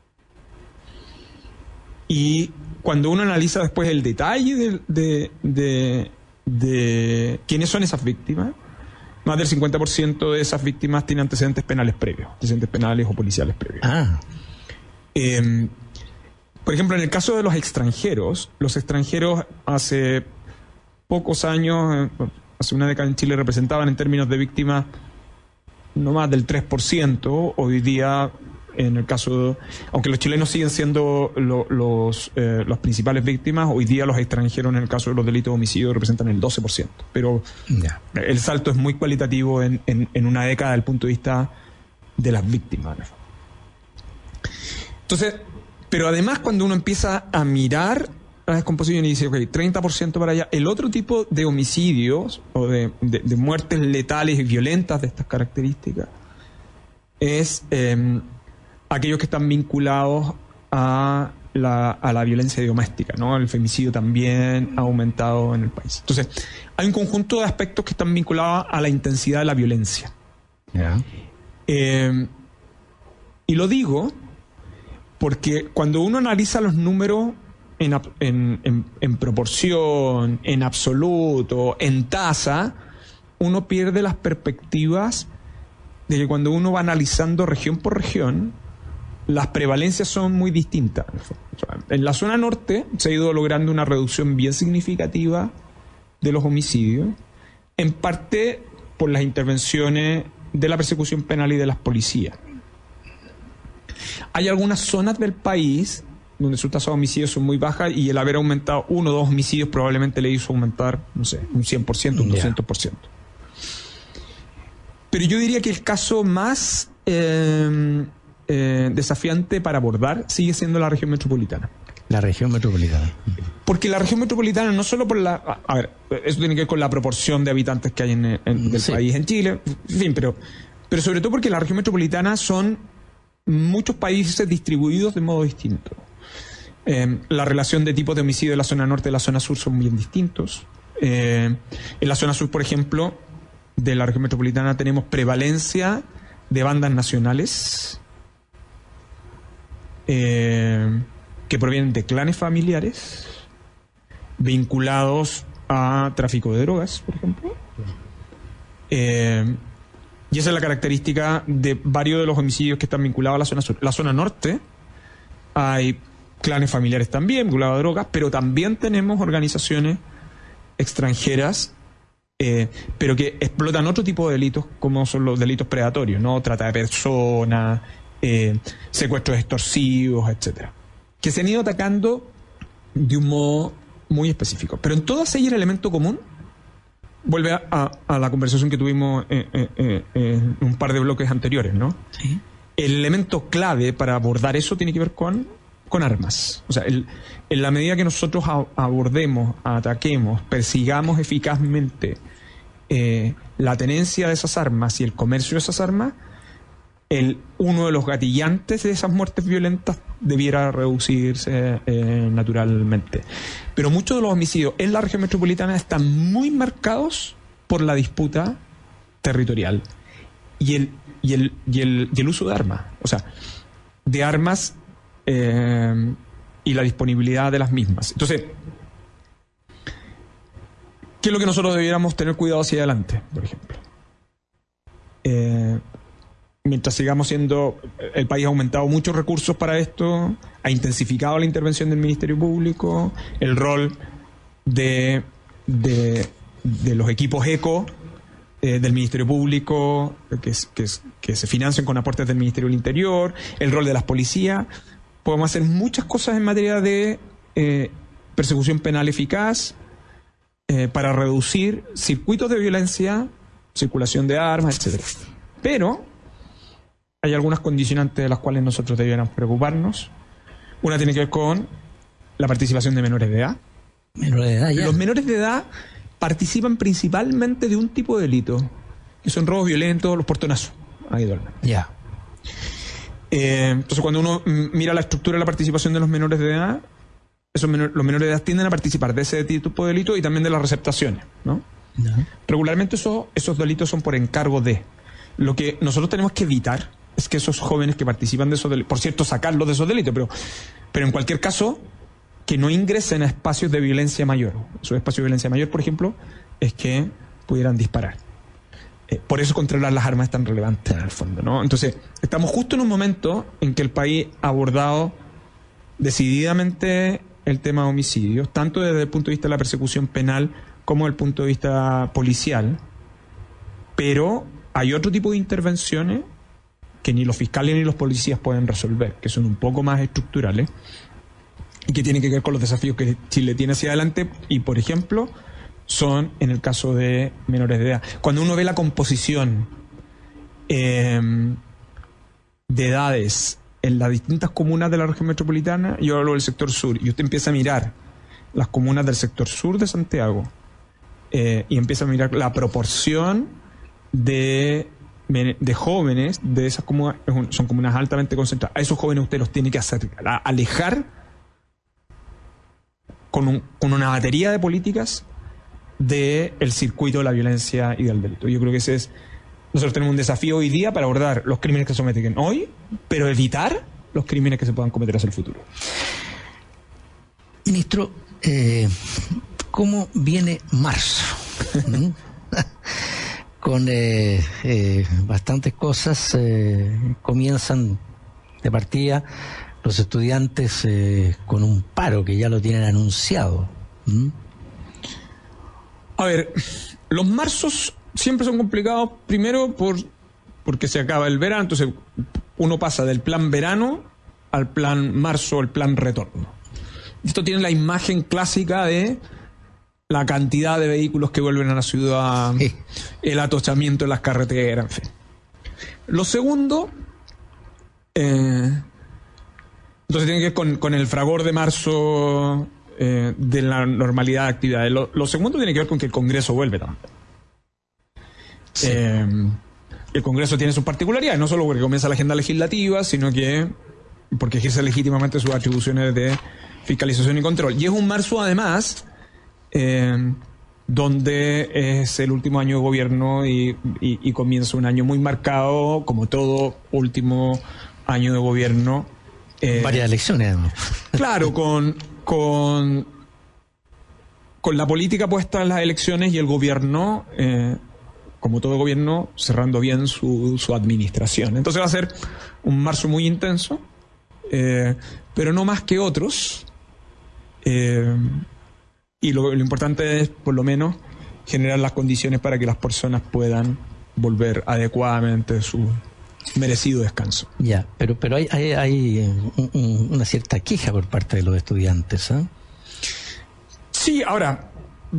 Y cuando uno analiza después el detalle de, de, de, de quiénes son esas víctimas, más del cincuenta por ciento de esas víctimas tienen antecedentes penales previos, antecedentes penales o policiales previos. Ah. Eh, Por ejemplo, en el caso de los extranjeros, los extranjeros hace pocos años, hace una década en Chile, representaban en términos de víctimas no más del tres por ciento. Hoy día, en el caso, de, aunque los chilenos siguen siendo lo, los, eh, las principales víctimas, hoy día los extranjeros en el caso de los delitos de homicidio representan el doce por ciento. Pero yeah. el salto es muy cualitativo en, en, en una década desde el punto de vista de las víctimas. Entonces... Pero además, cuando uno empieza a mirar la descomposición y dice, ok, treinta por ciento para allá, el otro tipo de homicidios o de, de, de muertes letales y violentas de estas características es eh, aquellos que están vinculados a la, a la violencia doméstica, ¿no? El femicidio también ha aumentado en el país. Entonces, hay un conjunto de aspectos que están vinculados a la intensidad de la violencia. Yeah. Eh, y lo digo... Porque cuando uno analiza los números en, en, en, en proporción, en absoluto, en tasa, uno pierde las perspectivas de que cuando uno va analizando región por región, las prevalencias son muy distintas. O sea, en la zona norte se ha ido logrando una reducción bien significativa de los homicidios, en parte por las intervenciones de la persecución penal y de las policías. Hay algunas zonas del país donde sus tasas de homicidios son muy bajas y el haber aumentado uno o dos homicidios probablemente le hizo aumentar, no sé, un cien por ciento, un doscientos por ciento. Pero yo diría que el caso más eh, eh, desafiante para abordar sigue siendo la región metropolitana. La región metropolitana. Porque la región metropolitana, no solo por la... A ver, eso tiene que ver con la proporción de habitantes que hay en, en del sí. país, en Chile, en fin, pero, pero sobre todo porque la región metropolitana son muchos países distribuidos de modo distinto. Eh, la relación de tipos de homicidio de la zona norte y la zona sur son bien distintos. Eh, en la zona sur, por ejemplo, de la región metropolitana tenemos prevalencia de bandas nacionales eh, que provienen de clanes familiares vinculados a tráfico de drogas, por ejemplo. Eh, y esa es la característica de varios de los homicidios que están vinculados a la zona sur. La zona norte hay clanes familiares también vinculados a drogas, pero también tenemos organizaciones extranjeras eh, pero que explotan otro tipo de delitos, como son los delitos predatorios, ¿no? Trata de personas, eh, secuestros extorsivos, etcétera, que se han ido atacando de un modo muy específico. Pero en todas ellas el elemento común vuelve a, a, a la conversación que tuvimos en, en, en, en un par de bloques anteriores, ¿no? Sí. El elemento clave para abordar eso tiene que ver con, con armas. O sea, el, en la medida que nosotros a, abordemos, ataquemos, persigamos eficazmente eh, la tenencia de esas armas y el comercio de esas armas, el, uno de los gatillantes de esas muertes violentas debiera reducirse eh, naturalmente. Pero muchos de los homicidios en la región metropolitana están muy marcados por la disputa territorial y el, y el, y el, y el uso de armas. O sea, de armas eh, y la disponibilidad de las mismas. Entonces, ¿qué es lo que nosotros debiéramos tener cuidado hacia adelante, por ejemplo? Eh... Mientras sigamos siendo, el país ha aumentado muchos recursos para esto, ha intensificado la intervención del Ministerio Público, el rol de, de, de los equipos ECO eh, del Ministerio Público, que, es, que, es, que se financian con aportes del Ministerio del Interior, el rol de las policías. Podemos hacer muchas cosas en materia de eh, persecución penal eficaz eh, para reducir circuitos de violencia, circulación de armas, etcétera. Pero hay algunas condicionantes de las cuales nosotros debiéramos preocuparnos. Una tiene que ver con la participación de menores de edad. Menores de edad, ya. Los menores de edad participan principalmente de un tipo de delito, que son robos violentos, los portonazos. Ahí ya. Eh, entonces, cuando uno mira la estructura de la participación de los menores de edad, esos menor, los menores de edad tienden a participar de ese tipo de delito y también de las receptaciones, ¿no? No. Regularmente eso, esos delitos son por encargo de. Lo que nosotros tenemos que evitar es que esos jóvenes que participan de esos delitos, por cierto, sacarlos de esos delitos, pero, pero en cualquier caso, que no ingresen a espacios de violencia mayor. Esos espacios de violencia mayor, por ejemplo, es que pudieran disparar. Eh, por eso controlar las armas es tan relevante en el fondo, ¿no? Entonces, estamos justo en un momento en que el país ha abordado decididamente el tema de homicidios, tanto desde el punto de vista de la persecución penal como desde el punto de vista policial, pero hay otro tipo de intervenciones que ni los fiscales ni los policías pueden resolver, que son un poco más estructurales y que tienen que ver con los desafíos que Chile tiene hacia adelante y, por ejemplo, son en el caso de menores de edad. Cuando uno ve la composición eh, de edades en las distintas comunas de la región metropolitana, yo hablo del sector sur, y usted empieza a mirar las comunas del sector sur de Santiago eh, y empieza a mirar la proporción de de jóvenes de esas comunas, son comunas altamente concentradas. A esos jóvenes usted los tiene que hacer alejar con, un, con una batería de políticas del circuito de la violencia y del delito. Yo creo que ese es, nosotros tenemos un desafío hoy día para abordar los crímenes que se cometen hoy, pero evitar los crímenes que se puedan cometer hacia el futuro. Ministro, eh, ¿cómo viene marzo? ¿Mm? Con eh, eh, bastantes cosas, eh, comienzan de partida los estudiantes eh, con un paro que ya lo tienen anunciado. ¿Mm? A ver, los marzos siempre son complicados, primero por porque se acaba el verano, entonces uno pasa del plan verano al plan marzo, el plan retorno. Esto tiene la imagen clásica de la cantidad de vehículos que vuelven a la ciudad, sí, el atochamiento en las carreteras, en fin. Lo segundo, eh, entonces tiene que ver con, con el fragor de marzo eh, de la normalidad de actividades. Lo, lo segundo tiene que ver con que el Congreso vuelve también. Sí. Eh, el Congreso tiene sus particularidades, no solo porque comienza la agenda legislativa, sino que porque ejerce legítimamente sus atribuciones de fiscalización y control. Y es un marzo, además, Eh, donde es el último año de gobierno y, y, y comienza un año muy marcado, como todo último año de gobierno. Eh, Varias elecciones, además. Claro, con, con, con la política puesta en las elecciones y el gobierno, eh, como todo gobierno, cerrando bien su, su administración. Entonces va a ser un marzo muy intenso, eh, pero no más que otros. Eh, y lo, lo importante es, por lo menos, generar las condiciones para que las personas puedan volver adecuadamente a su merecido descanso. Ya, pero pero hay hay, hay un, un, una cierta queja por parte de los estudiantes, ¿eh? Sí, ahora,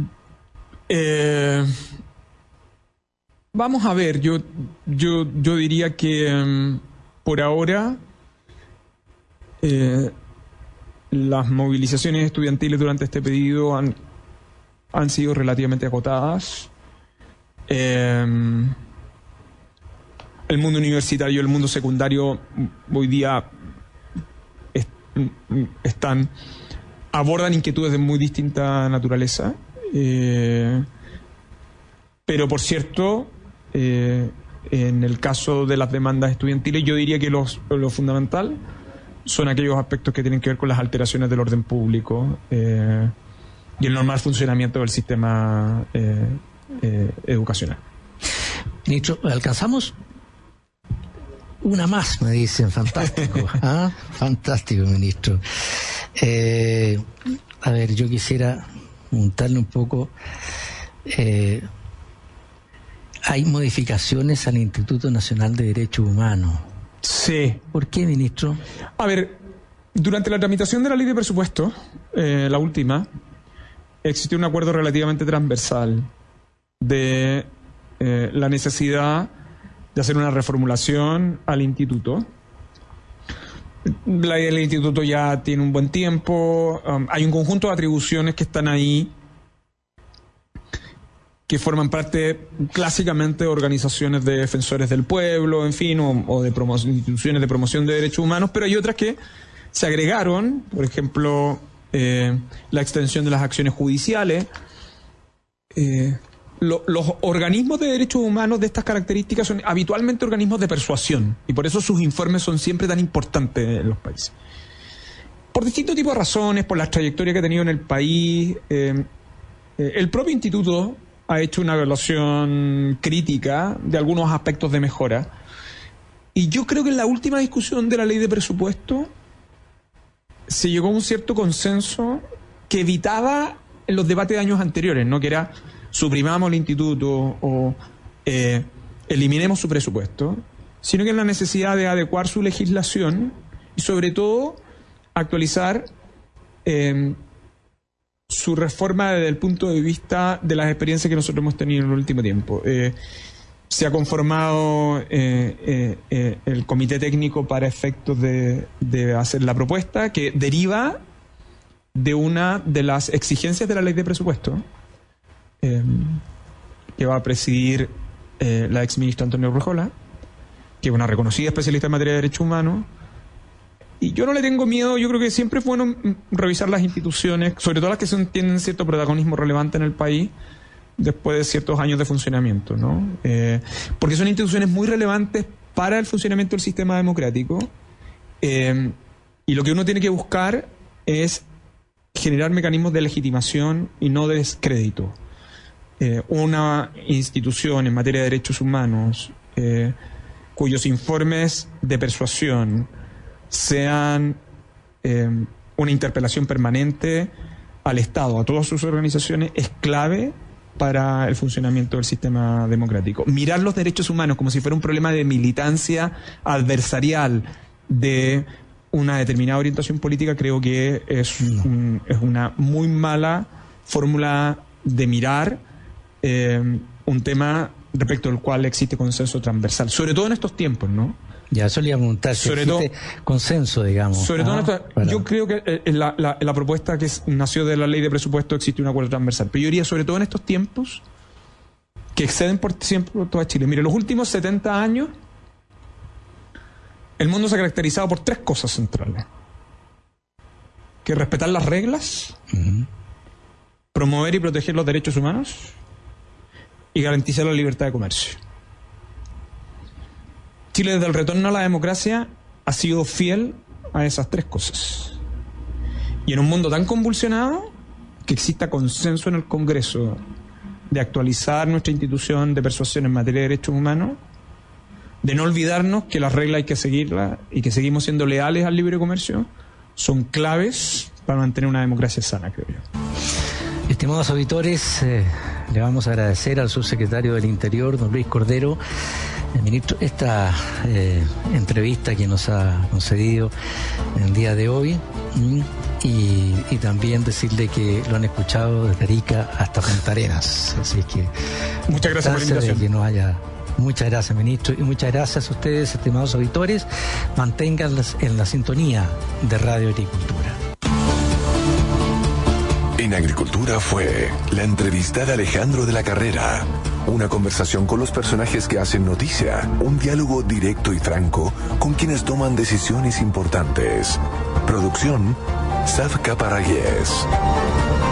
eh, vamos a ver, yo, yo, yo diría que um, por ahora eh, las movilizaciones estudiantiles durante este periodo han, han sido relativamente acotadas. Eh, el mundo universitario y el mundo secundario hoy día est, están abordan inquietudes de muy distinta naturaleza. Eh, pero, por cierto, eh, en el caso de las demandas estudiantiles, yo diría que los, lo fundamental son aquellos aspectos que tienen que ver con las alteraciones del orden público eh, y el normal funcionamiento del sistema eh, eh, educacional. Ministro, ¿alcanzamos? Una más, me dicen. Fantástico. ¿Ah? Fantástico, ministro. Eh, a ver, yo quisiera preguntarle un poco. Eh, hay modificaciones al Instituto Nacional de Derechos Humanos. Sí. ¿Por qué, ministro? A ver, durante la tramitación de la ley de presupuesto, eh, la última, existió un acuerdo relativamente transversal de eh, la necesidad de hacer una reformulación al instituto. La ley del instituto ya tiene un buen tiempo, um, hay un conjunto de atribuciones que están ahí que forman parte clásicamente de organizaciones de defensores del pueblo, en fin, o, o de promo- instituciones de promoción de derechos humanos, pero hay otras que se agregaron, por ejemplo, eh, la extensión de las acciones judiciales. Eh, lo, los organismos de derechos humanos de estas características son habitualmente organismos de persuasión, y por eso sus informes son siempre tan importantes en los países. Por distintos tipos de razones, por la trayectoria que ha tenido en el país, eh, eh, el propio instituto ha hecho una evaluación crítica de algunos aspectos de mejora. Y yo creo que en la última discusión de la ley de presupuesto se llegó a un cierto consenso que evitaba en los debates de años anteriores, ¿no? Que era suprimamos el instituto o eh, eliminemos su presupuesto, sino que en la necesidad de adecuar su legislación y sobre todo actualizar eh, su reforma desde el punto de vista de las experiencias que nosotros hemos tenido en el último tiempo. Eh, se ha conformado eh, eh, eh, el comité técnico para efectos de, de hacer la propuesta, que deriva de una de las exigencias de la ley de presupuesto, eh, que va a presidir eh, la exministra Antonio Urrejola, que es una reconocida especialista en materia de derechos humanos. Y yo no le tengo miedo, yo creo que siempre es bueno revisar las instituciones, sobre todo las que son, tienen cierto protagonismo relevante en el país, después de ciertos años de funcionamiento, ¿no? Eh, porque son instituciones muy relevantes para el funcionamiento del sistema democrático, eh, y lo que uno tiene que buscar es generar mecanismos de legitimación y no de descrédito. Eh, una institución en materia de derechos humanos eh, cuyos informes de persuasión sean eh, una interpelación permanente al Estado, a todas sus organizaciones, es clave para el funcionamiento del sistema democrático. Mirar los derechos humanos como si fuera un problema de militancia adversarial de una determinada orientación política, creo que es, un, es una muy mala fórmula de mirar eh, un tema respecto al cual existe consenso transversal, sobre todo en estos tiempos, ¿no? Ya solía preguntar si sobre existe todo, consenso, digamos. Sobre ah, todo, esta, para... yo creo que en la, la, en la propuesta que es, nació de la ley de presupuesto existe un acuerdo transversal. Pero yo diría, sobre todo en estos tiempos, que exceden por siempre por toda Chile. Mire, los últimos setenta años, el mundo se ha caracterizado por tres cosas centrales. Que es respetar las reglas, uh-huh. promover y proteger los derechos humanos y garantizar la libertad de comercio. Chile, desde el retorno a la democracia, ha sido fiel a esas tres cosas. Y en un mundo tan convulsionado, que exista consenso en el Congreso de actualizar nuestra institución de persuasión en materia de derechos humanos, de no olvidarnos que las reglas hay que seguirlas y que seguimos siendo leales al libre comercio, son claves para mantener una democracia sana, creo yo. Estimados auditores, eh, le vamos a agradecer al subsecretario del Interior, don Luis Cordero, el ministro, esta eh, entrevista que nos ha concedido el día de hoy, y, y también decirle que lo han escuchado desde Arica hasta Punta Arenas. Así que muchas gracias por la invitación. Que no haya... Muchas gracias, ministro, y muchas gracias a ustedes, estimados auditores. Manténganlas en la sintonía de Radio Agricultura. En Agricultura fue la entrevista de Alejandro de la Carrera. Una conversación con los personajes que hacen noticia. Un diálogo directo y franco con quienes toman decisiones importantes. Producción, Safka Paragués.